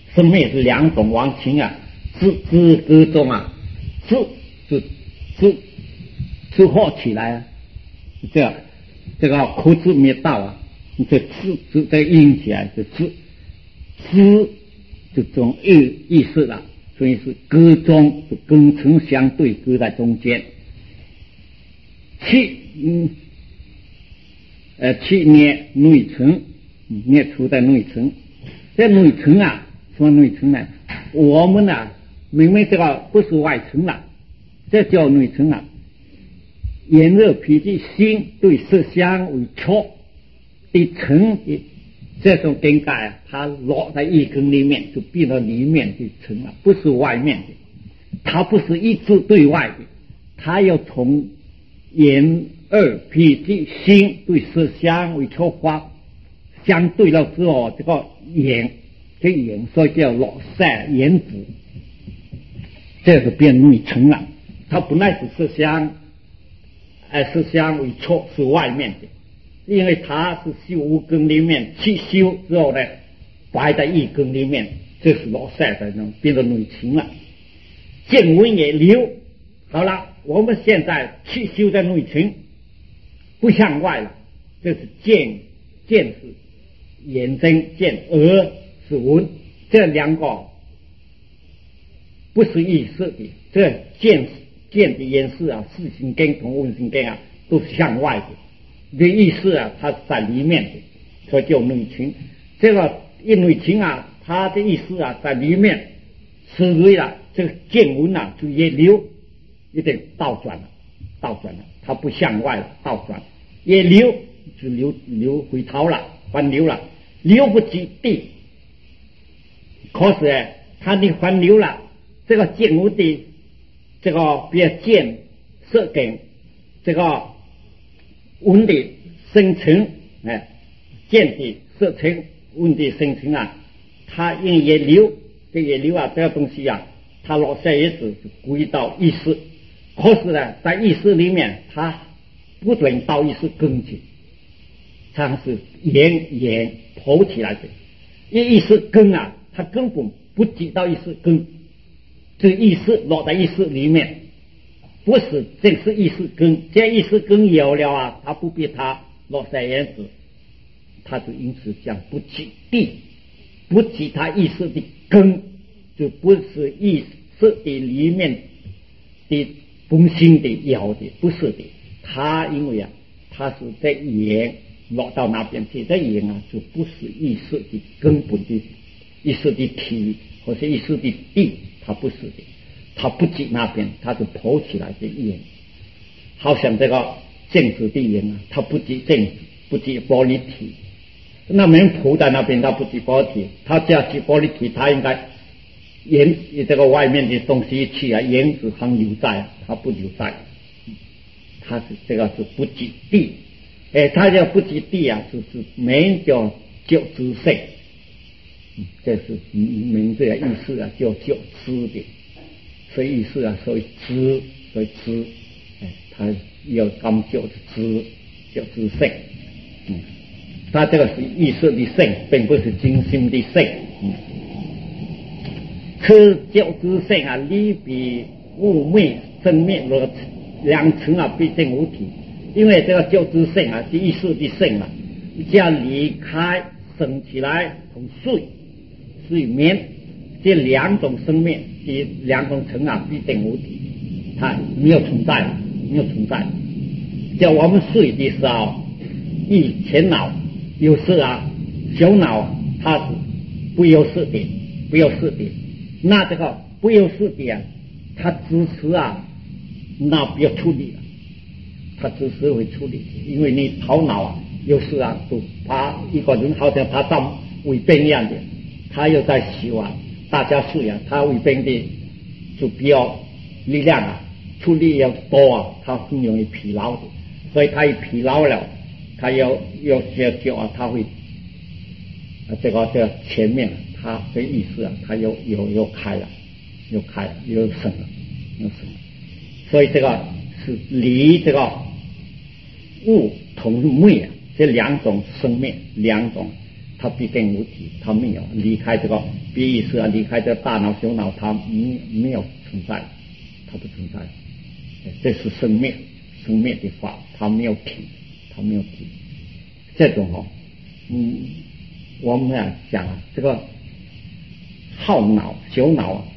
生灭是两种往情啊，知歌中啊，知合起来啊，这个口字灭道啊，这知这音起来就知这种意思了，所以是歌中就根尘相对，搁在中间。气捏内层，捏出在内层。这内层啊，什么内层呢？我们啊，明明这个不是外层了，这叫内层啊。炎热脾气心对色香味触的层的这种更改啊，它落在一根里面，就变到里面的层了，不是外面的。它不是一直对外的，它要从眼耳脾气心对色香味触法相对了之后，这个眼所以叫落塞眼府，这是变内层了。它本来是色香味触是外面的，因为它是修五根里面去修之后呢，摆在一根里面，这是落塞的呢，变成内层了。见闻也流，好了，我们现在去修在内层，不向外了，这是见是眼睛见，耳是闻，这两个不是意识的，这见的眼识啊，视神经同闻神经啊，都是向外的。这意识啊，它是在里面的，所以叫内情。这个一内情啊，它的意思啊，在里面，所以啊，这个见闻啊，就也流，一定倒转了，它不向外了，倒转，也流就流回头了，还流了，流不及地。可是呢，它的还流了，这个见闻的这个比如见色根，这个闻的生成，见的色成，闻的生成啊，它因也流，这也流啊，这个东西啊，它落下也是归到意识。可是呢，在意识里面，它不准到意识根去，它是眼跑起来的。因意识根啊，它根本不知道意识根，这意识落在意识里面，不是正是意识根。这意识根有了啊，它不必它落在眼子，它就因此讲不知地，不知它意识的根，就不是意识的里面的本性的要的，不是的。它因为啊，它是在眼落到那边去，这眼啊就不是意识的根本的意识的体或是意识的地，它不是的，它不及那边，它就跑起来的眼，好像这个镜子的眼啊，它不及镜子，不及玻璃体，那么人跑在那边，它不及玻璃体，它只要及玻璃体，它应该眼这个外面的东西去啊，眼子还留在，它不留在，它是这个是不及地，它叫不及地啊，就是没叫知性。这是名字啊，意思啊，叫知的，所以意思啊，所以知，它要讲究知，叫知性。它这个是意识的性，并不是精心的性。此叫知性啊，离比物昧生灭了两层啊，毕竟无体。因为这个叫知性啊，是意识的性啊，这样离开升起来从睡眠这两种生命，这两种层啊，必定无体，它没有存在。叫我们睡的时候，前脑有事啊，小脑它是不由事的。那这个不由事的啊，它支持啊，那不要处理了，它支持会处理，因为你头脑啊有事啊，就怕一个人好像他当胃病一样的。他又在洗碗，大家睡啊，他胃病的就比较力量啊，出力要多啊，他很容易疲劳的，所以他一疲劳了，他要些久啊，他会这个前面他的意思啊，他又开了，又生了，所以这个是离这个物同昧啊，这两种生命，两种它必定无体，它没有离开这个别意识啊，离开这大脑小脑，它没有存在，它不存在。这是生灭的法，它没有体，它没有体。这种我们讲啊，这个耗脑小脑啊，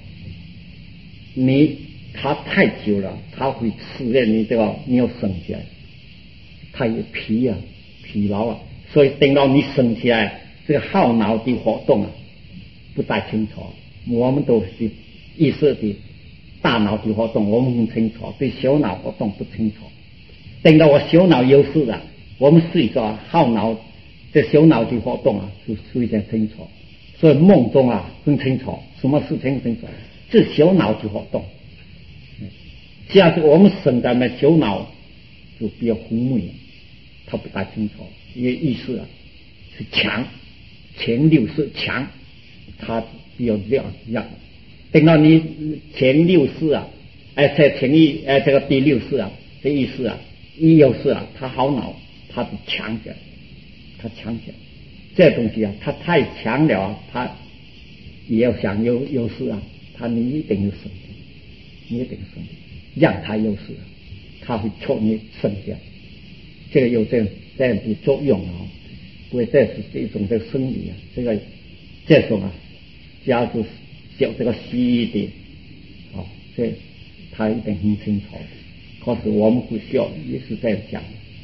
它太久了，它会试验你这个你要升起来，它有疲劳啊，所以等到你升起来，这个耗脑的活动啊不太清楚。我们都是意识的大脑的活动我们很清楚，对小脑活动不清楚。等到我小脑有事了，我们睡着耗脑这小脑的活动啊是非常清楚，所以梦中啊很清楚，什么事情清楚，这小脑的活动。假设我们生在那小脑就比较昏昧，他不大清楚，因为意识啊是强，前六识强，他比较亮。等到你前六识啊，这个第六识啊，这意识啊，一有识啊，他好脑，他是强的，他强的。这东西啊，他太强了啊，他也要想有事啊，你一定有生的，你一定生的。让他有事，他会戳你剩下，这个有这样的作用啊。不过这是一种的生理啊，这种啊，假如叫这个西医的，这他一定很清楚。可是我们不需要也是这样讲，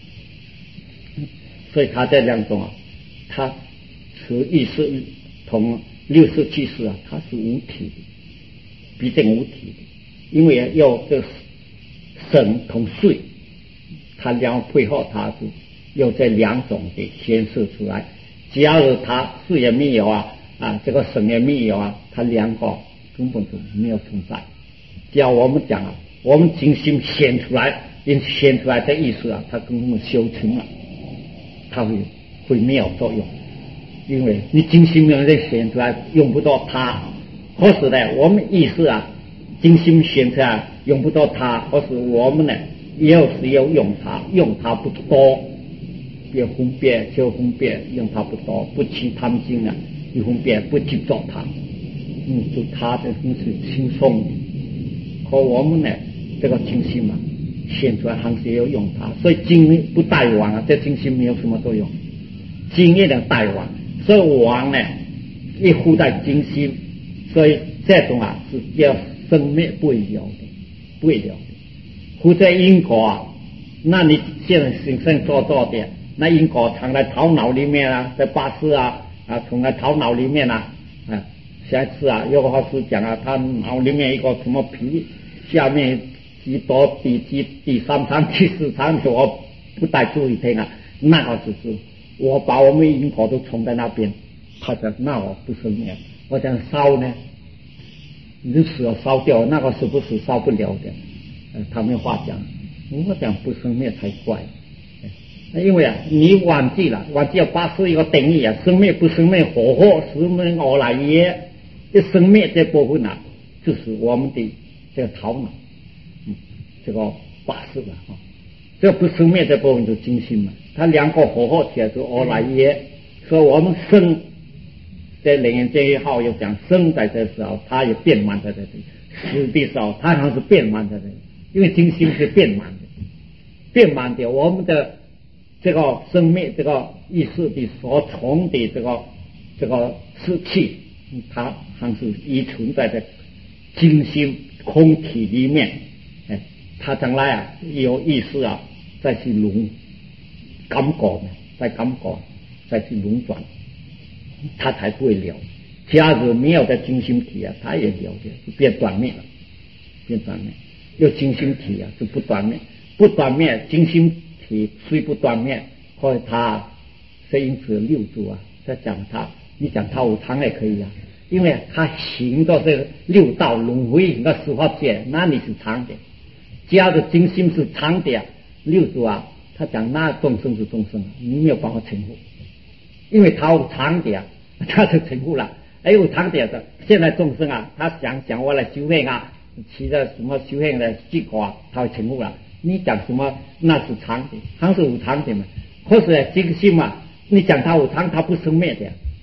所以他这两种啊，他是意识同六识七识啊，它是无体的，毕竟无体的。因为要这生同睡，它两配合，它是有这两种的显示出来。假如它睡也没有这个生也没有它两个根本就没有存在。只要我们讲我们精心显出来的意思它根本修成了，它会没有作用，因为你精心没有人显出来，用不到它。可是呢，我们意识精心显出来用不到它，或是我们呢有时要用它不多，别分别就分别，用它不多，不起贪心一分别不执着它，就它的很是轻松的。可我们呢这个精心显出来还是要用它，所以精不带王这精心没有什么作用，精一定带王，所以王呢一附带精心，所以这种是叫生灭不会了的，或者因果那你现在心生做的，那因果藏在头脑里面在八识藏在头脑里面下一次有个法师讲他脑里面一个什么皮，下面几多第三层第四层，我不太注意听那个只是我把我们因果都藏在那边，他讲那我不生灭，我讲烧呢。你死了烧掉，那个是不是烧不了的？他没话讲，我讲不生灭才怪。因为你忘记了八识一个定义生灭不生灭，活生灭我来也。这生灭这部分就是我们的这个头脑，这个八识这不生灭这部分就精心它两个合起来就我来也。所以我们生。在楞严这一号又讲生在这时候，它也变满在这里；死的时候，它还是变满在这里。因为精心是变满的，我们的这个生命这个意识的所从的这个湿气，它还是依存在这精心空体里面。它将来有意识再去感觉再去轮转。他才不会了。假如没有的精心体他也了的，就变断灭了，有精心体就不断灭，精心体虽不断灭，或者他是因此六祖在讲你讲他无常也可以因为他行到这六道轮回行到十法界，那你是常的。假如精心是常的六祖他讲那众生是众生你没有办法成佛。因为他有常的他就成佛了。有常的现在众生他想我来修行起着什么修行的结果他会成佛了。你讲什么那是常的，还是无常的嘛？或是精心你讲他无常，他不生灭的，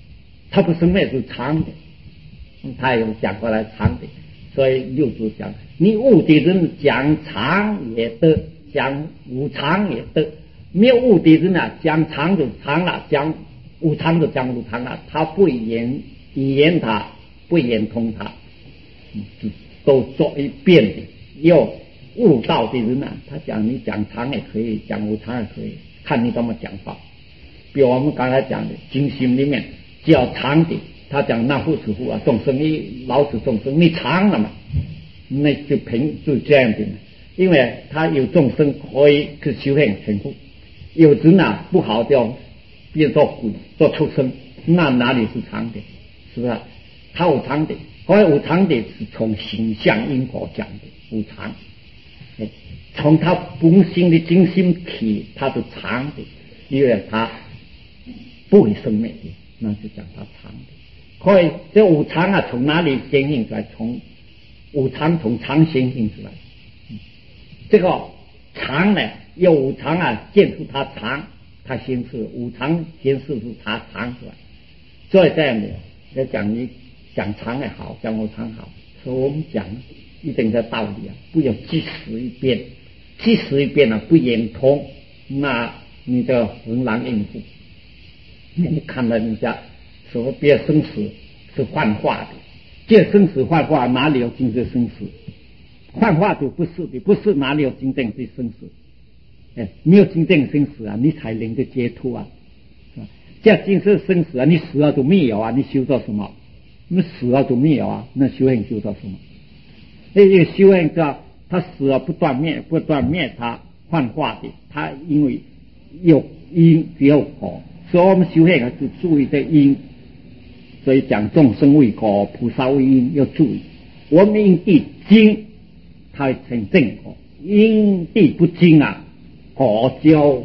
它不生灭是常的，他有讲过来常的，所以六祖讲，你悟的人讲常也得，讲无常也得，没有悟的人啊，讲常就常了，讲无常就讲无常了，他不言他，不言通他，都做一遍的。有悟道的人啊，他讲你讲常也可以，讲无常也可以，看你怎么讲法。比如我们刚才讲的经心里面叫常的，他讲那护持护啊，众生你老子众生你常了嘛，那就这样的，因为他有众生可以去修行成佛，有人啊不好掉变做鬼做畜生，那哪里是常的？是不是？他无常的，所以无常的是从形象因果讲的无常，从他本性的精心体，他是常的，因为他不会生灭的，那就讲他常的。所以这无常啊，从哪里显现出来？从无常从常显现出来。这个常呢，有无常啊，见出他常，他显示无常显示出他常出来。所以这样的，要讲你讲常也好，讲无常好，所以我们讲一定的道理啊，不要即时一变，即时一变啊，不言通，那你就浑然应付。你看到人家说别生死是幻化的，这生死幻化哪里有真正生死？幻化就不是的，不是哪里有真正的生死？没有真正生死啊，你才能够解脱啊！这真正生死啊，你死了就没有啊，你修到什么？你死了就没有啊，那修行修到什么？那个修行叫他死了不断灭，他幻化的，他因为有因只有果，所以我们修行啊就注意这因，所以讲众生为果，菩萨为因，要注意。我们因地精，它会成正果；因地不精啊，果就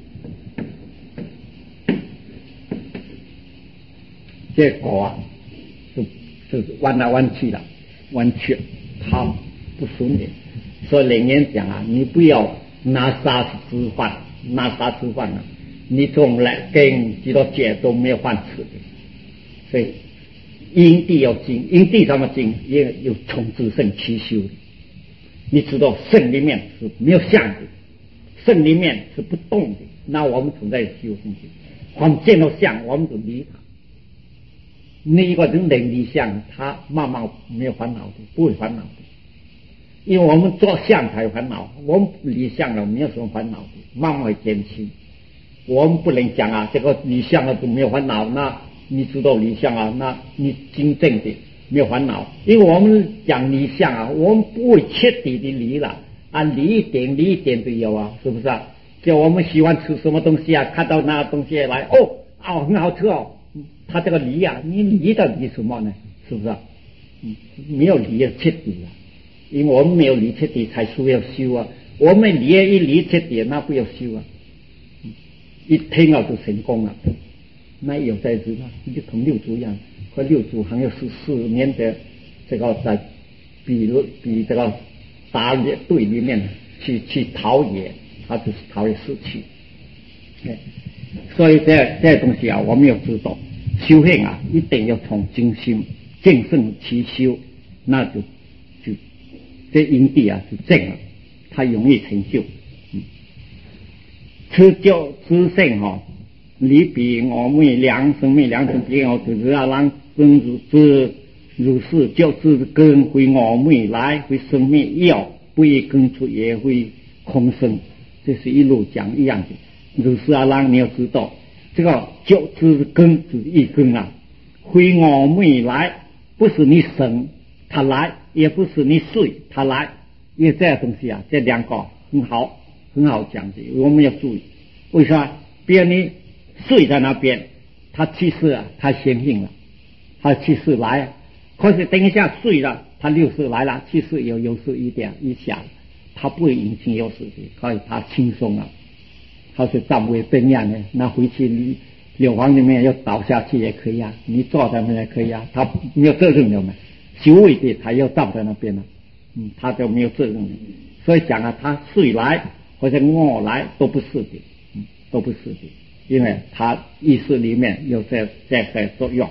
这果啊，是弯来弯去的，弯曲，它不顺的。所以人言讲啊，你不要拿啥吃饭，啊，你从来跟几多节都没有饭吃的。所以因地要精，因地怎么精？也有从自圣起修的。你知道圣里面是没有相的，圣里面是不动的，那我们存在修进去，光见到相我们就离它。那一个人能离相，他慢慢没有烦恼的，不会烦恼的。因为我们做相才有烦恼，我们离相了没有什么烦恼的，慢慢会减轻。我们不能讲啊，这个离相了就没有烦恼，那你知道离相啊，那你真正的没有烦恼。因为我们讲离相啊，我们不会彻底的离了啊，离一点都有啊，是不是啊？就我们喜欢吃什么东西啊，看到那东西来，很好吃哦，他这个离啊，你离的离什么呢？是不是啊？没有离的彻底啊，因为我们没有离彻底才需要修啊，我们一离彻底那不要修啊，一听了就成功了。那有在知道，你就同六祖一样，和六祖还有14年的这个在比这个打野队里面去陶冶，他就是陶冶士气。所以这东西啊，我们要知道修行啊，一定要从精心正胜其修，那就这因地啊是正了，它容易成就。持教知性哈，你比我们良生命良生别我就是要让真如是就是根会我们来会生命要不会根出也会空生，这是一路讲一样的。如是啊，让你要知道这个就是根是一根啊，会我们来不是你生他来，也不是你睡他来，因为这东西啊，这两个很好讲的，我们要注意。为啥？比如你睡在那边，他气势啊，他显性了，他气势来啊，可是等一下睡了，他六势来了，气势有优势一点一下，他不会引起优势的，所以他轻松了。他是站为灯样的，那回去柳房里面要倒下去也可以啊，你坐在那也可以啊，他没有责任的嘛，修为的他要站在那边了，他就没有责任的。所以讲啊，他睡来或者我来都不是的，都不是的，因为他意识里面有这作用，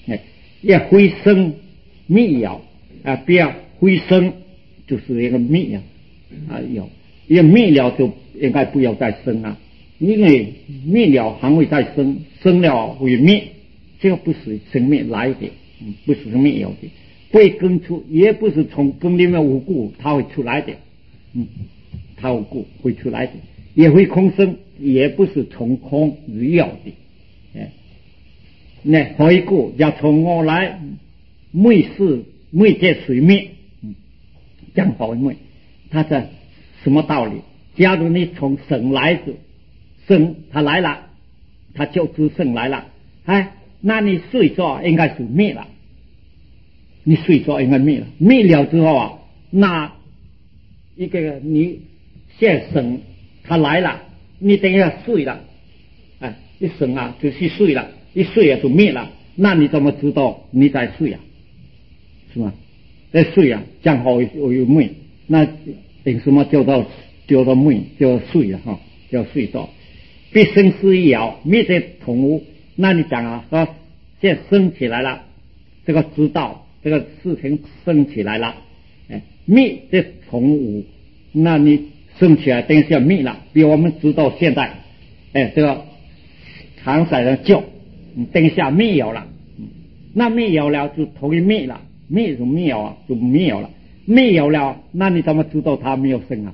要回生灭爻啊，不要回生就是一个灭啊，要灭了就应该不要再生啊，因为灭了还会再生，生了会灭，这个不是生命来的，不是生命有的，不会根出，也不是从根里面无故它会出来的，它无故会出来的，也会空生，也不是从空而有的，那回顾要从我来，昧是昧在水面，讲好昧，它的什么道理？假如你从生来的生，它来了，它就是生来了，那你睡着应该是灭了，你睡着应该灭了，灭了之后啊，那一个你现生，它来了，你等一下睡了，一生啊就是睡了，一睡啊就灭了，那你怎么知道你在睡啊？是吗？在睡啊，讲好有昧，那等什么叫做昧，叫睡了哈，叫睡着。必生是一爻，灭在同无。那你讲啊，说现在升起来了，这个知道这个事情升起来了，灭在同无，那你升起来等一下灭了，比如我们知道现在，这个航海的救，等一下灭有了，那灭有了就同于灭了，灭就灭有啊，就灭有了，灭有了，那你怎么知道它没有生啊？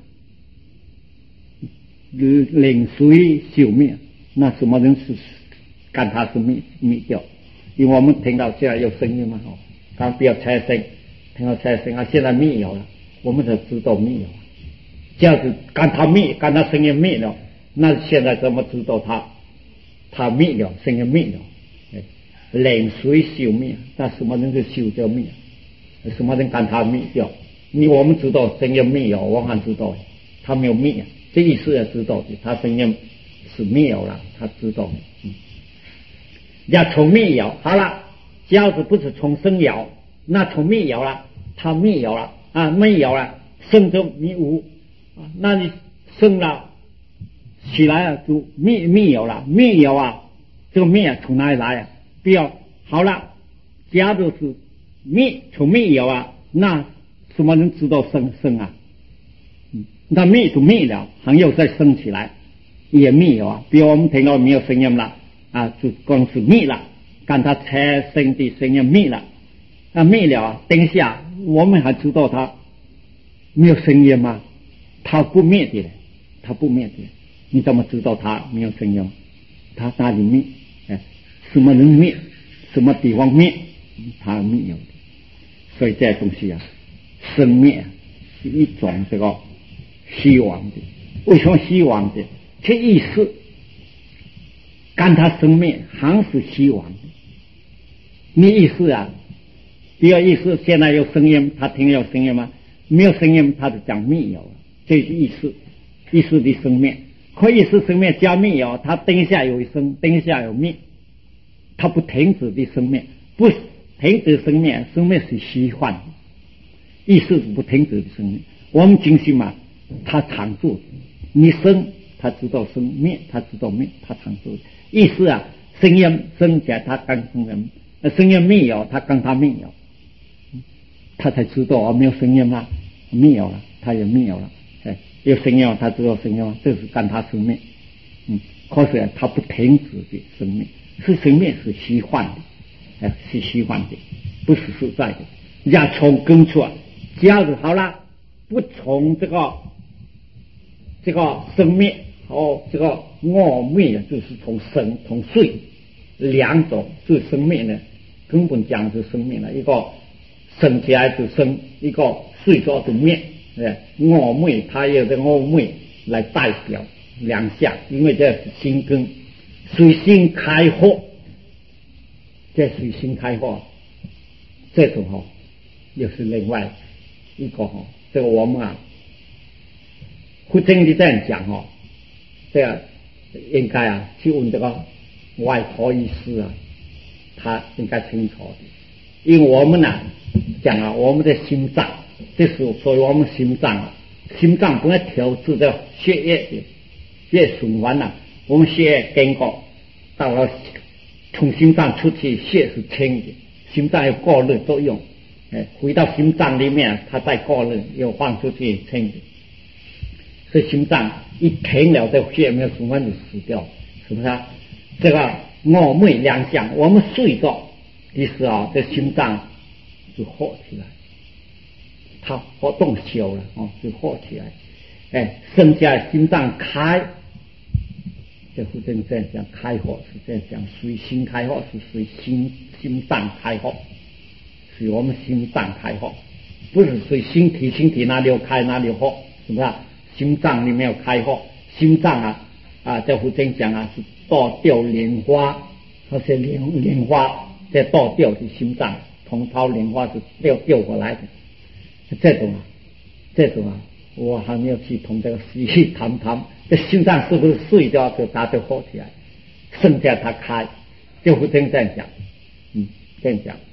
冷水朽灭，那什么人是干它是灭掉？因为我们听到现在有声音嘛，刚不要财声，听到财声啊，现在灭有了，我们才知道灭有了。这样子干它灭，干它声音灭了，那现在怎么知道它灭了，声音灭了？冷水朽灭，那什么人就朽掉灭？什么人干它灭掉？我们知道声音灭了，我还知道它没有灭。这意思要知道的，他声音是灭有了，他知道的。要从灭有好了，假如不是从生有，那从灭有了，他灭有了啊，灭有了，生就灭无啊，那你生了起来了就灭有了，灭有啊，这个灭从哪里来啊？不要好了，假如是从灭有啊，那什么人知道生啊？那灭就灭了，还要再升起来，也灭有啊。比如我们听到没有声音了啊，就光是灭了，看它产生的声音灭了，灭了啊。等一下我们还知道它没有声音吗？它不灭的，它不灭的，你怎么知道它没有声音？它哪里灭？什么人灭？什么地方灭？它灭有的。所以这东西啊，生灭是一种这个希望的。为什么希望的？这意思干它生灭还是希望的。你意思啊，第二意思现在有声音，他听有声音吗？没有声音，他就讲灭有了，这是意思的生灭。可以是生灭加灭有，他等一下有生，等一下有灭，他不停止的生灭，不停止生灭，生灭是虚幻的，意思是不停止的生灭。我们精神嘛，他常住，你生他知道生，灭他知道灭，他常住。意思啊，声音生起来他刚生人，声音灭有他刚他灭有，他才知道没有声音吗？灭有了，他也灭有了。有声音他知道声音，这是干他生命。可是他不停止的生命，是生命是虚幻的，是虚幻的，不是实在的。要从根出，假如好了，不从这个生命和这个我灭，就是从生从睡两种，是生命呢，根本讲是生命了。一个生起来就生，一个睡着就灭。我昧，它有这我昧来代表两项，因为这是心根，水心开阔，这水心开阔，这种又是另外一个这个我们啊，不真的这样讲这个应该啊去问这个外科医师啊，他应该清楚的，因为我们呢讲啊，我们的心脏。这是所以我们心脏不能调制的血液的血循环我们血液经过到了从心脏出去，血是清的，心脏有过滤作用，回到心脏里面，它再过滤又放出去清的。所以心脏一停了，这血没有循环就死掉，是不是啊？这个我昧两相，我们睡着的时候，这心脏就活起来，它活动小了就活起来，剩下心脏开。这不正这样讲，开火是这样讲，随心开火是随心脏开火，随我们心脏开火，不是随身体哪里有开哪里有火，是不是啊？心脏里面有开火，心脏这不正讲是倒掉莲花，那些莲花在倒掉是心脏，同胞莲花是掉过来的，这种我还没有去同这个细谈谈，这心脏是不是睡觉就它就活起来，剩下它开，就不正这样讲，这样讲，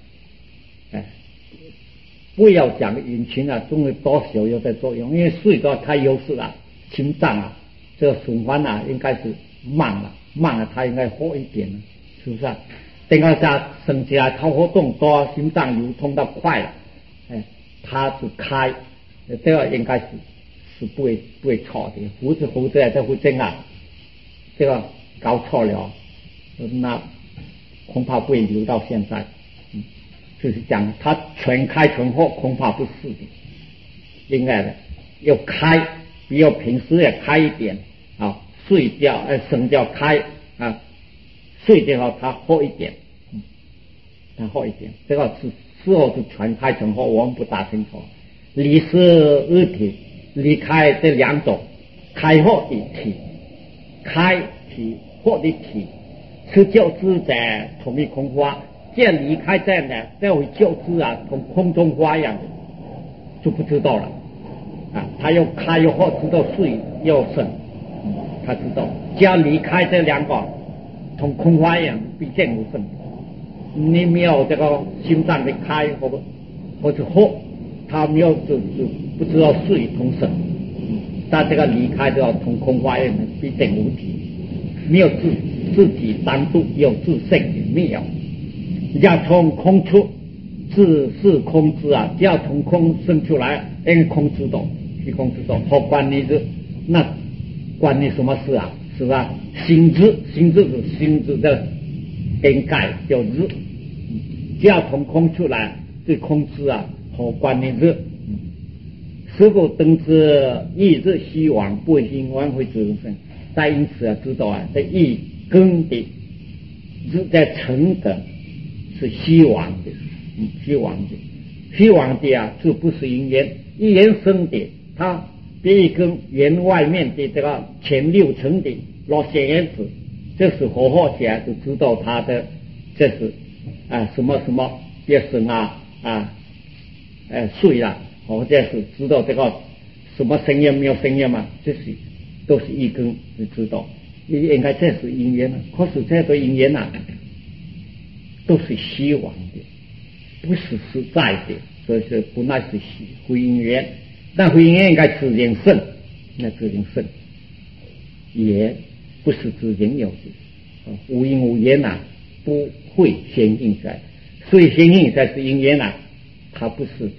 不要讲引擎终于多少有在作用，因为睡着太优势了，心脏这个循环应该是慢了，它应该活一点了，是不是啊？等到它升起来，它活动多，心脏流通到快了，它是开。这个应该是不会错的，否则这会真这个搞错了，那恐怕不会留到现在。就是讲它全开全活，恐怕不是的，应该的要开，比我平时也开一点睡觉升觉开睡觉它活一点，这个是事后是全开全活，我们不大清楚。离是二体，离开这两种，开活的体，开体活的体，是教之在同一空花，这离开这样的，这位教之同空中花一样的，就不知道了他又开又活，知道睡又生，他知道，只要离开这两个，同空花一样，必见无生。你没有这个心脏的开或者活。他没有就不知道睡同生，但这个离开就要同空花样的必定无体，没有自己单独有自性的没有，要从空出，自是空知只要从空生出来，因为空知道，虚空知道，好关你是那关你什么事是吧？心知是心知的根盖叫知，只要从空出来，这空知好关念日，是否等之一日希望不兴完会自生，但因此知道这一根的日在成根是希望的，希望的这不是因缘，因缘生的，它比一根缘外面的这个前六层的老显缘子，这是活起来就知道它的这是什么别生睡或者是知道这个什么声音没有声音这是都是一根就知道，应该这是因缘可是这个因缘都是希望的，不是实在的，所以说不乃是非因缘，但非因缘应该自然生，也不是自然有的，无因无缘不会显应在，所以显应在是因缘它不是的。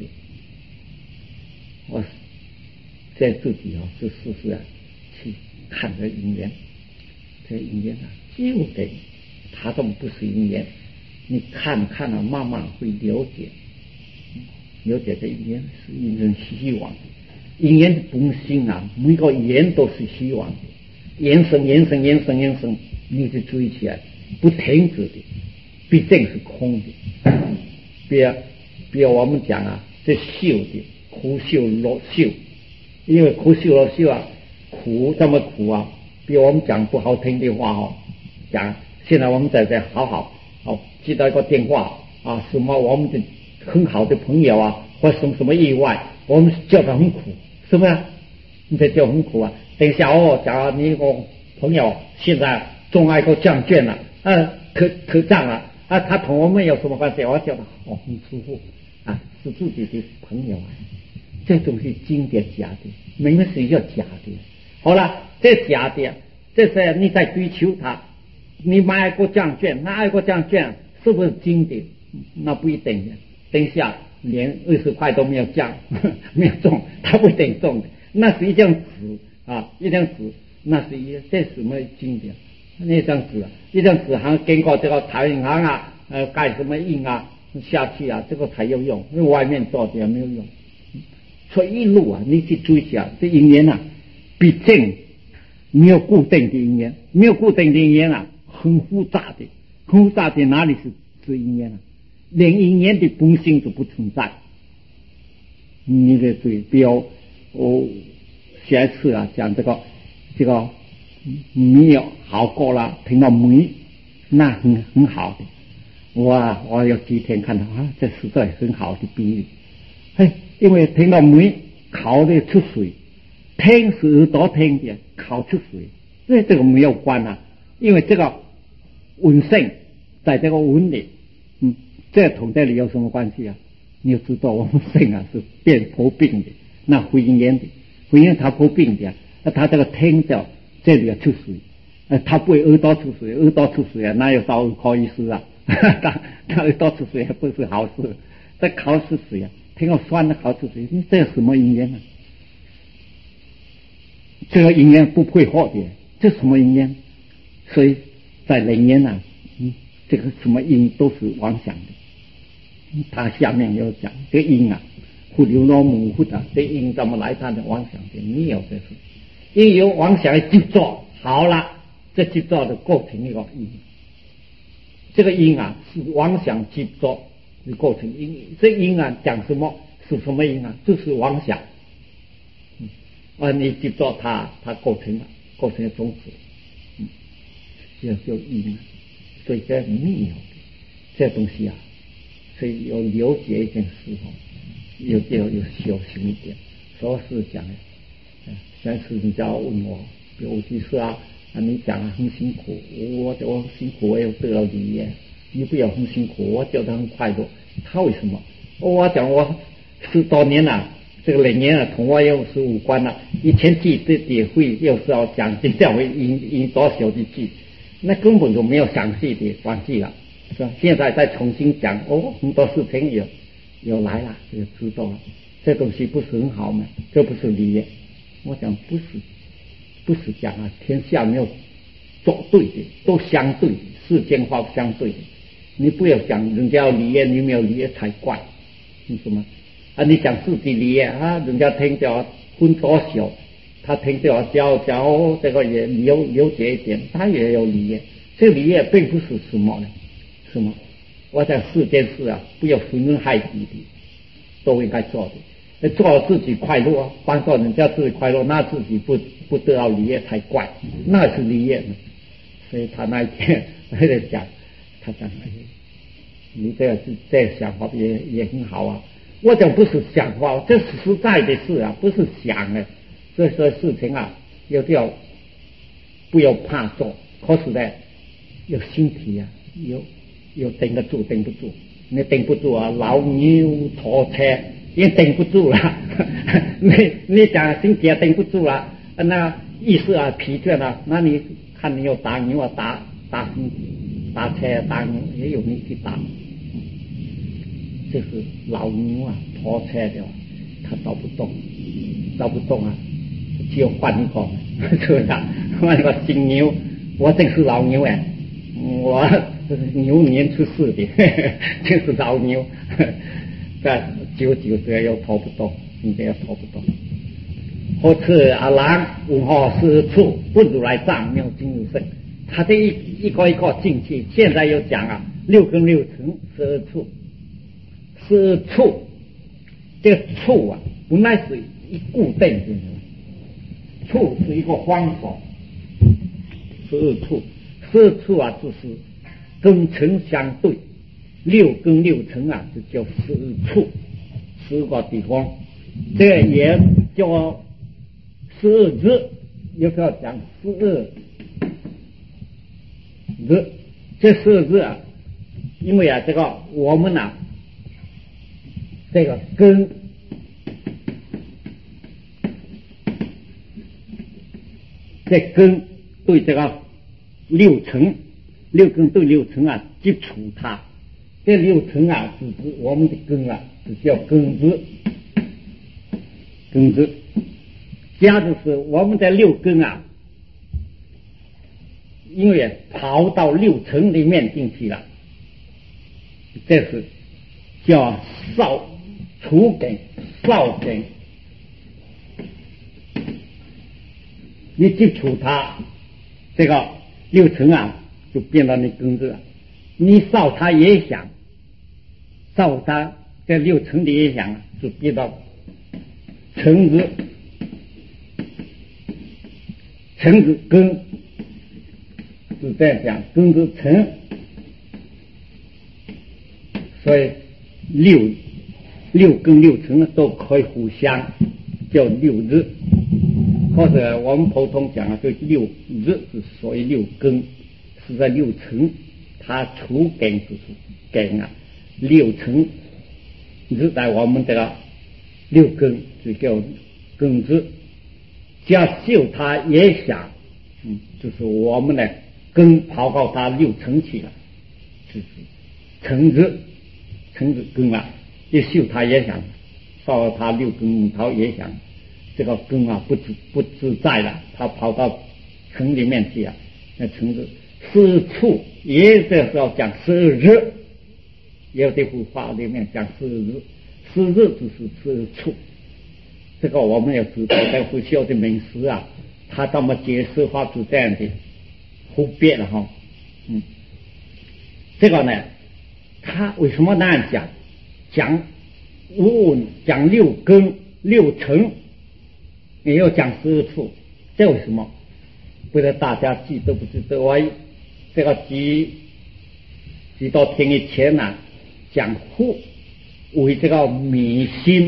我在自己是事实去看这因缘，这因缘就得它都不是因缘，你看慢慢会了解这因缘是因人希望的，因缘的本性每个缘都是希望的，延伸，你就追起来不停止的，毕竟是空的。比如我们讲这修的苦修乐修，因为苦修乐修苦这么苦比如我们讲不好听的话讲现在我们在好接到一个电话什么我们的很好的朋友或什么意外，我们觉得很苦，是不是？你这就很苦等一下假如你一个朋友现在中了一个奖券了可奖了他同我们有什么关系？我觉得很舒服是自己的朋友这种是真的假的？明明是要假的。好了，这假的，这是你在追求他， 你买过奖券，那爱过奖券是不是经典？那不一定的。等一下连20块都没有奖，没有中，他不一定中的。那是一张纸啊，一张纸，那是这什么经典？那张纸啊，一张纸还经过这个台银行啊，盖什么印啊下去啊，这个才有用，因为外面做的也没有用。所以一路啊，你去追一下，这因缘啊，毕竟没有固定的因缘，没有固定的因缘啊，很复杂的，很复杂的哪里是因缘啊？连因缘的本性都不存在。你的嘴，比如我下一次啊讲这个没有好过了，听到没，那很好的。我有几天看到啊，这实在很好的比喻。嘿，因为听到没考的出水，听是耳朵听的，考出水，所以这个没有关啊。因为这个文性在这个文里，这同这里有什么关系啊？你要知道我们性啊是变破病的，那回因缘的，回因它破病的，它这个听到这里要出水，它不会耳朵出水，耳朵出水啊，那有啥好意思啊？他耳朵出水也不是好事，这考出水啊，听到酸的考出水，这什么因缘啊？这个因缘不配合的，这什么因缘？所以在人间啊，这个什么因都是妄想的。他下面有讲这个因啊，忽流罗模糊的，这因怎么来？他的妄想的没有这事，因有妄想的执着，好了，这执着的构成一个因。这个因啊是妄想执着的构成因，这因啊讲什么？是什么因啊？就是妄想。你执着它构成了种子，就因。所以这没有这东西啊，所以要了解一件事哦，有小心一点。说是讲上次人家问我，比如就是你讲很辛苦，我辛苦我又得了利益，你不要很辛苦，我觉得很快乐。他为什么？我讲我10多年了，这个人年同我又是无关了。以前记的会又是要讲今天会引多少的记，那根本就没有详细的关系了，是吧？现在再重新讲，很多事情有来了，就知道了。这东西不是很好吗？这不是理业。我讲不是讲天下没有作对的，都相对的，世间话相对的。你不要讲人家有理业，你没有理业才怪，是什么？你讲自己理业人家听到分多小，他听到教这个也了解一点，他也有理业。这个理业并不是什么呢？什么？我讲世间事不要分人害己的，都应该做的。做自己快乐帮助人家自己快乐，那自己不得到理业才怪，那是理业呢。所以他那一天还在讲，他讲你这想法也很好啊。我讲不是想法，这是实在的事不是想的。所以说事情有要不要怕做，可是呢有心体有顶得住顶不住，你顶不住老牛拖车也顶不住了。你讲身体顶不住了，那意识疲倦了，那你看你有打牛打身体，打车打牛也有力气打。就是老牛拖车的他走不动只有换一个，是不是换一个新牛？我真是老牛我牛年出世的，真是老牛。但久这又拖不动，现在又拖不动。或是阿郎文化是处不如来藏没有进入圣，他这一个进去，现在又讲6根6尘12处。12处，这个处本来是一固定的，处是一个方法。12处就是根尘相对，6根6尘就叫12处，10个地方。这个也叫12日，有时候讲12日。这12日因为这个我们这个根对这个6尘六根对六尘啊接触它，这六尘啊是指我们的根啊，是叫根子。根子，假如是我们的六根啊，因为跑到六尘里面进去了，这是叫除根、少根。你接触它，这个六尘啊，就变到你根子了。你少它也想，少它在六尘里也想，就变到尘子。尘子根是这样讲，根子尘，所以六根六尘都可以互相叫六日。或者我们普通讲啊，就六日是属于六根，是在六尘，它除根就是根啊，六尘日在我们这个六根就叫根子，加修它也想，就是我们的根跑到它六尘去了，就是尘子根啊，一修它也想，到它六根头也想。这个根啊不自在了，它跑到城里面去啊。那城子四处也这时候讲12日，也有这幅画里面讲12日，12日就是4处。这个我们要知道，在不需要的名词啊，他这么解释法是这样的，忽别了哈。这个呢，他为什么那样讲？讲五蕴，讲六根六尘。也要讲12处，这为什么？不知道大家记得不记得？我这个几多天以前呢、讲护为这个迷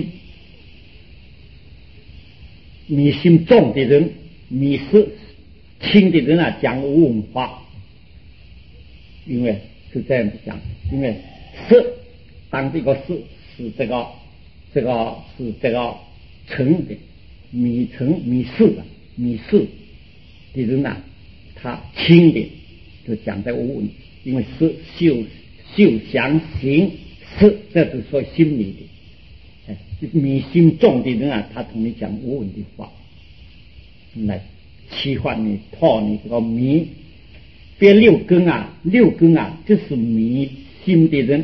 信重的人，迷失轻的人啊，讲无文化，因为是这样子讲，因为当这个是这个是这个成的。迷失的人啊，他轻的就讲在无文，因为是修想行识，这是说心理的。迷心重的人啊，他同你讲无文的话，来欺幻你、破你这个迷。别六根啊，就是迷心的人，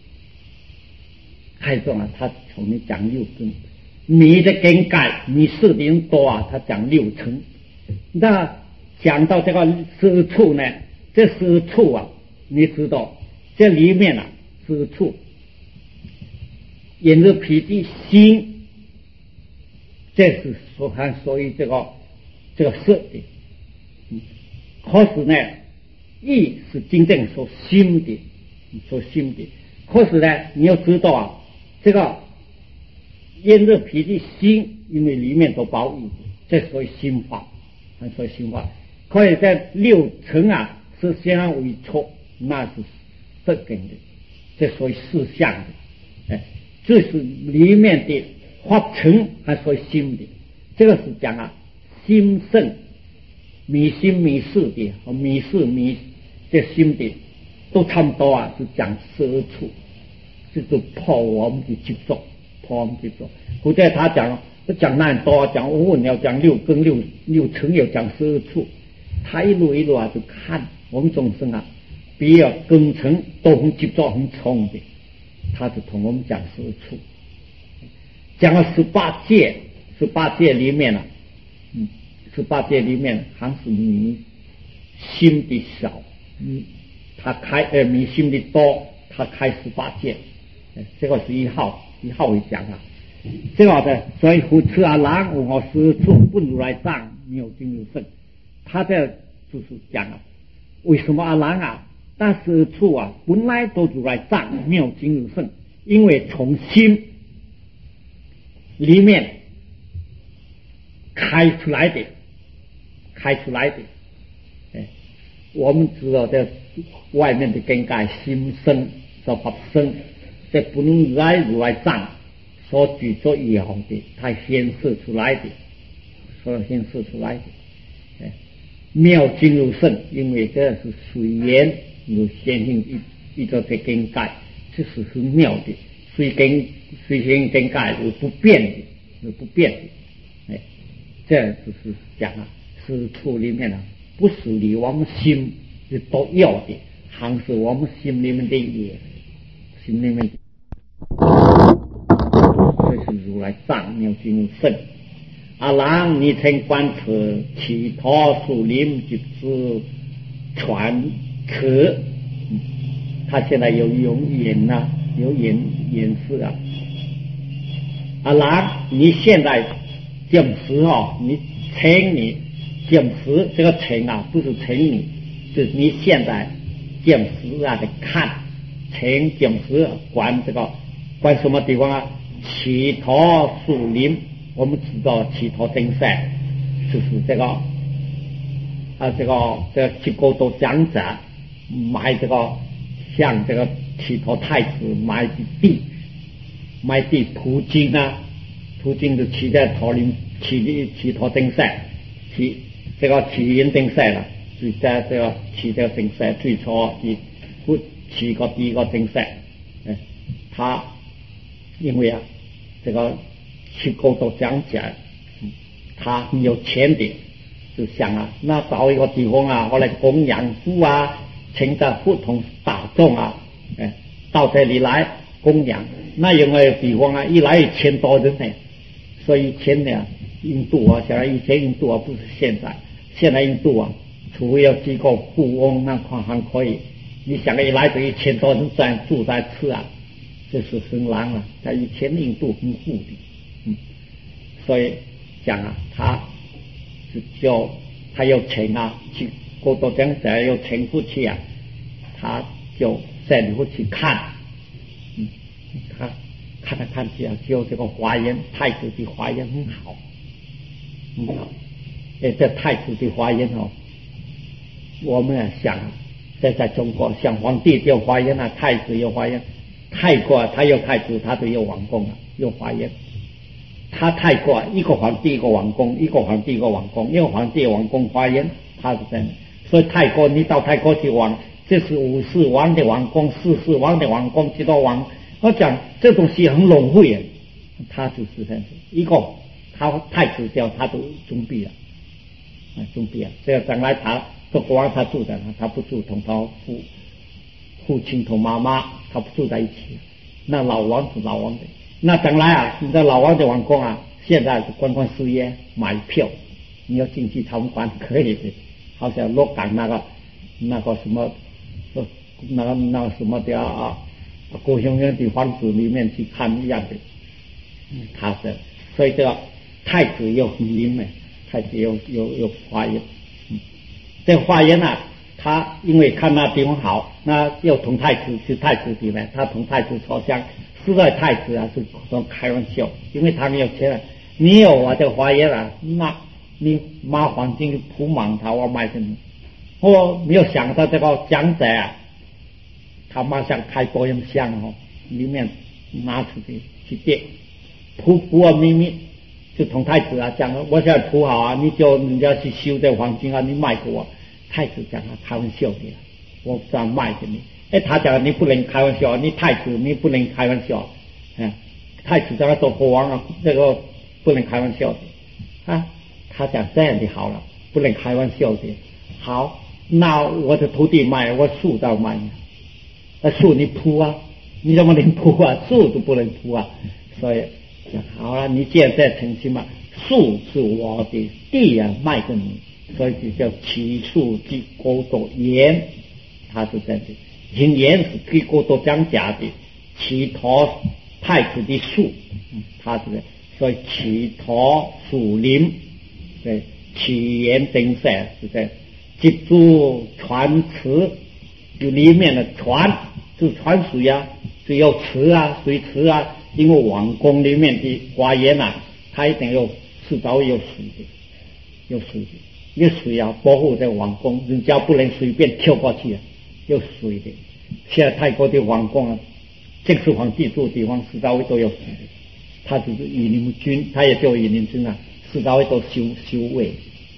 还有啊，他同你讲六根。迷的更改，迷失的人多啊，他讲六尘。那讲到这个10处呢，这10处啊，你知道这里面啊10处，眼热脾气心，这是属于这个色的。可是呢，意是真正所心的。可是呢，你要知道啊，这个炎热脾气心，因为里面都包意，这属于心法，可以在六尘啊是相当为错，那是色根的，这属于四相的。这是里面的法尘还属于心的，这个是讲啊心圣迷心迷事的和迷事迷这心的都差不多啊，是讲12处，就是破我们的执着。或者他讲那样多，讲无文要讲六根六尘要讲12处，他一路啊就看我们众生啊，比较根尘都很执着很重的，他就同我们讲12处，讲了18戒里面啊，18戒里面还是迷心的少，他开迷心的多，他开18戒，这个是一号会讲啊，这个的，所以扶持阿郎我12处不如来藏没有进入圣，他这就是讲啊，为什么阿郎啊，那12处啊本来都如来藏没有进入圣，因为从心里面开出来的，我们知道在外面的更改心生说法生。这不能如来藏所举所有的，它显示出来的， 妙经如圣，因为这是水源有先行一个在更改，这是妙的，水先更改有不变的，有不变的。哎，这就是讲啊，师处里面啊，不是离我们心是都要的，还是我们心里面的也，心里面的。这是如来藏妙经如圣。阿郎，你曾观测其他树林就是传壳，他现在有眼呐，有眼视啊。阿郎，你现在讲实哦，你称你讲实这个称啊，不是称你，就是你现在讲实啊的看，称讲实观这个观什么地方啊？其他树林。我们知道其他登山就是这个结构都讲者买这个像这个其他太子买地途经啊，途经就骑在桃林其他登山这个起源登山了，就在这个骑这个登山最初的骑个第一个登山，他因为啊这个去构都讲起来，他很有钱的，就想啊，那找一个地方啊，后来供养父啊，请的不同大众啊，到这里来供养。那有没有地方啊？一来1000多人呢，所以以前呢，印度啊，像以前印度啊，不是现在印度啊，除非有几个富翁，那块还可以。你想一来就1000多人这样住在吃啊，这是很难了。在以前印度很富的。所以讲啊，他有钱啊，去过多讲者有钱出去啊，他就在里头去看，他看来看去啊，就这个华严太子的华严很好，很好。这太子的华严哦，我们想在中国，像皇帝有华严啊，太子有华严，泰国他有太子，他就有王公啊，有华严。他泰国一个皇帝一个王公，一个皇帝一个王公，一个皇帝王公华严，他是这样。所以泰国你到泰国去玩，这是50王的王公，40王的王公，几多王？我讲这东西很龙会啊，他就是这样子。一个他太子叫他都中闭了，中闭啊！这个将来他这国王他住在那，他不住同他父亲同妈妈，他不住在一起。那老王是老王的。那将来啊，你的老王的王公啊，现在是观光事业买票，你要进去参观可以的，好像鹿港那个什么，那个什么的啊，高雄园的房子里面去看一样的，他是，所以这个太子有很灵美，太子有华严，这华严啊，他因为看那地方好，那又同太子是太子的呢，他同太子朝香。实在太子啊，是开玩笑，因为他没有钱，你有我的华严啊，那你拿黄金铺满他，我卖给你。我没有想到这个讲者啊，他马上开多样箱哦，里面拿出去垫铺啊秘密，就同太子啊讲，我现在铺好啊，你叫人家去修这黄金啊，你卖给我。太子讲啊，开玩笑的，我这样卖给你。他讲你不能开玩笑，你太子你不能开玩笑，太子在那做国王啊，这个不能开玩笑的啊。他讲这样的好了，不能开玩笑的。好，那我的土地卖，我树都卖，树你铺啊，你怎么能铺啊？树都不能铺啊。所以讲好了，你既然在诚心嘛，树是我的地啊，卖给你，所以就叫其树即国土言，他是这样的。因言是给过多讲假的，其他太子的树，他是所以其他树林，对，起源登山是在记住传词，就里面的传就传水啊，就有池啊，水池啊，因为王宫里面的花园啊，它一定有迟早有水的，有水的，有水啊，保护这王宫，人家不能随便跳过去啊。有水的，现在泰国的王宫啊，正式皇帝住的地方，四周围都有水的。他就是羽林军，他也叫羽林军啊，四周围都修卫，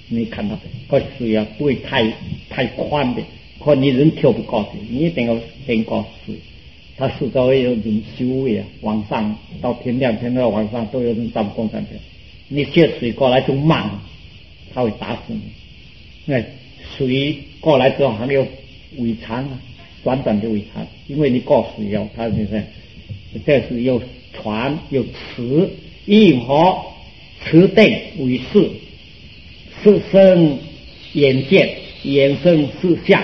你看到个水啊不会太宽的，可你人跳不过去，你一定要经过水。它四周有人修为啊，晚上到天亮到晚上都有人上工上去。你借水过来就慢，它会打死你。那水过来之后还有尾长啊，短短的尾长，因为你过水哦，它就是这是有船有池，应河池定为事，事生眼见，眼生事相。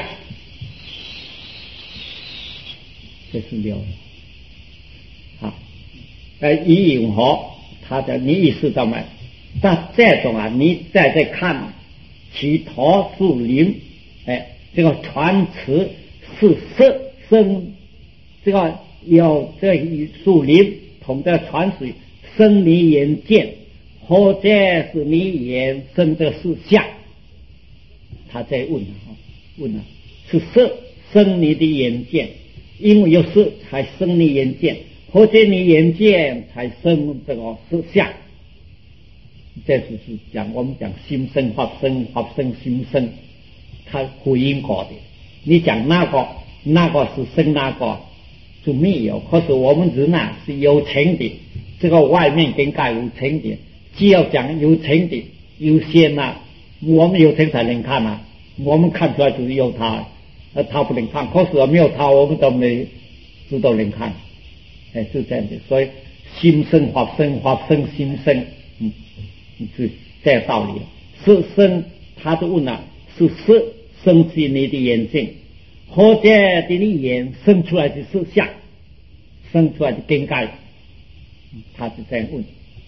这是六好，以永和他的你意识到没？但这种啊，你再看其头树林，这个船池是色生，这个有这树林同这船水生你眼见，或者是你眼生的是相。他在问是色生你的眼见。因为有色才生你眼见，或者你眼见才生这个思想。这就是我们讲心生法生，法生心生，它回应过的。你讲那个是生那个就没有，可是我们人啊是有情的，这个外面跟盖无情的，只要讲有情的有限啊，我们有情才能看啊，我们看出来就是有它。他不能看，可是没有他，我们都没知道能看，是这样的。所以心生法生，法生心生，是这个道理。是生，他就问了，是色生起你的眼睛，或者你的眼生出来的是相，生出来的根盖，他是这样问。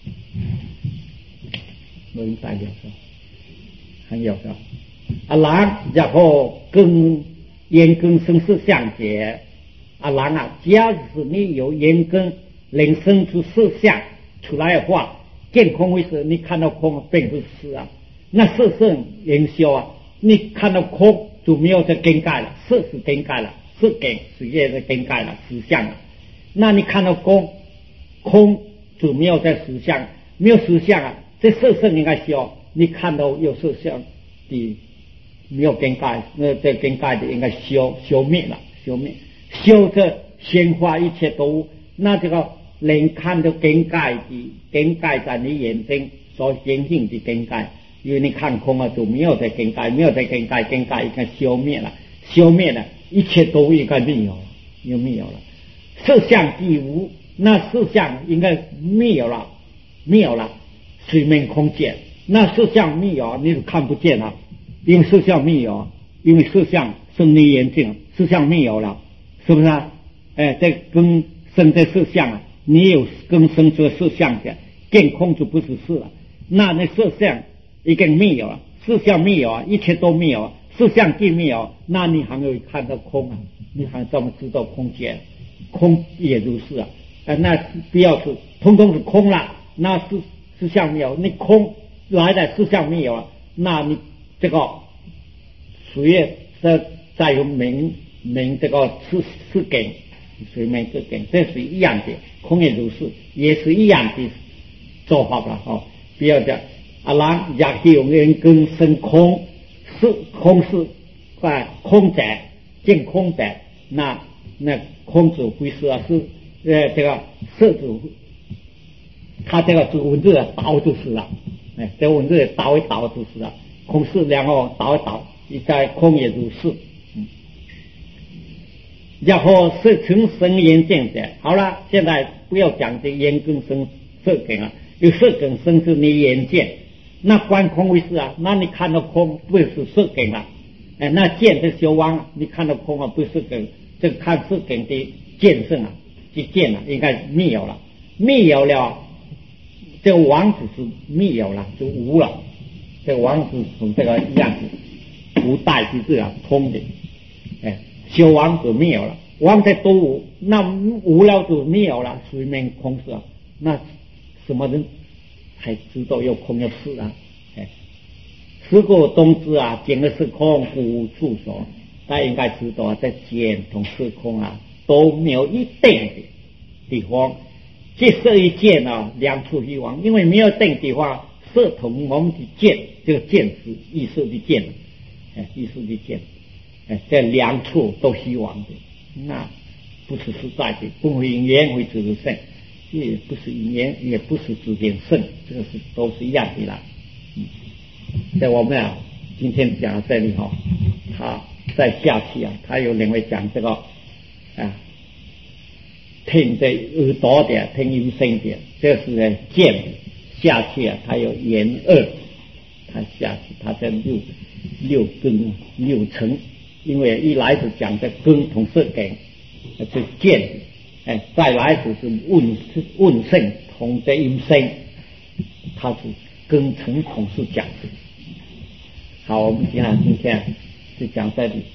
明白了是吧？很有的。然后眼根生是相解假如是你有眼根能生出色相出来的话，见空为实，你看到空并不是啊，那色生眼消啊，你看到空就没有这根盖了，色是根盖了，色根是业的根盖了，实相了。那你看到空就没有这实相，没有实相啊，这色生应该消，你看到有色相的没有根盖，那这根盖的应该消灭了，消这显化一切都，那这个能看到根盖在你眼睛所显现的根盖，因为你看空啊就没有这根盖，根盖应该消灭了，一切都应该没有了，有没有了？色相既无，那色相应该没有了，水面空间，那色相没有，你就看不见了。因为色相没有，因为色相生你眼睛，色相没有了，是不是啊？这根生的色相啊，你有根生出色相的，见空就不是事了。那色相已经没有了，色相没有啊，一切都没有，色相既没有，那你还会看到空啊？你还怎么知道空间？空也如是啊。那不要是通通是空了，那色相没有，你空来的色相没有啊，那你这个水液再有明这个是根，水面是根，这是一样的，空也如是，也是一样的做法了。不要讲也有眼根生空，是空是空在见空在，那空指挥是啊，是这个色指，他这个文字倒就是了，这文字倒一倒就是了。空是然后倒一倒，在空也如是。然后色成生眼见者，好了，现在不要讲这眼根生色根啊，有色根生是你眼见，那观空为是啊，那你看到空不是色根啊，那见的消亡，你看到空啊不是色根，这个看色根的见性啊，就见了，应该灭有了，这个王子是灭有了，就无了。这个王子从这个样子无代之字啊，通的，消亡就没有了，王在都无，那无了就没有了，水面空是啊，那什么人才知道有空有事啊？此故东知啊，见的是空，故无处所。大家应该知道啊，在见同是空啊都没有一定的地方，这是一见啊，两处虚妄，因为没有定地方。 色同我们的见，这个见是意识的见，意识的见，这两处都虚妄的，那不是实在的，不会因缘会自如圣，也不是因缘，也不是自性圣，这个是都是一样的啦。在我们今天讲到这里他在下期他有另外讲这个听在耳朵的，听音声的，这是见。下去他有言二，他下去他在六根六尘，因为一来是讲的根同色根，是见，再来就是问声同这音声，他是根尘同是讲。好，我们今天就讲这里。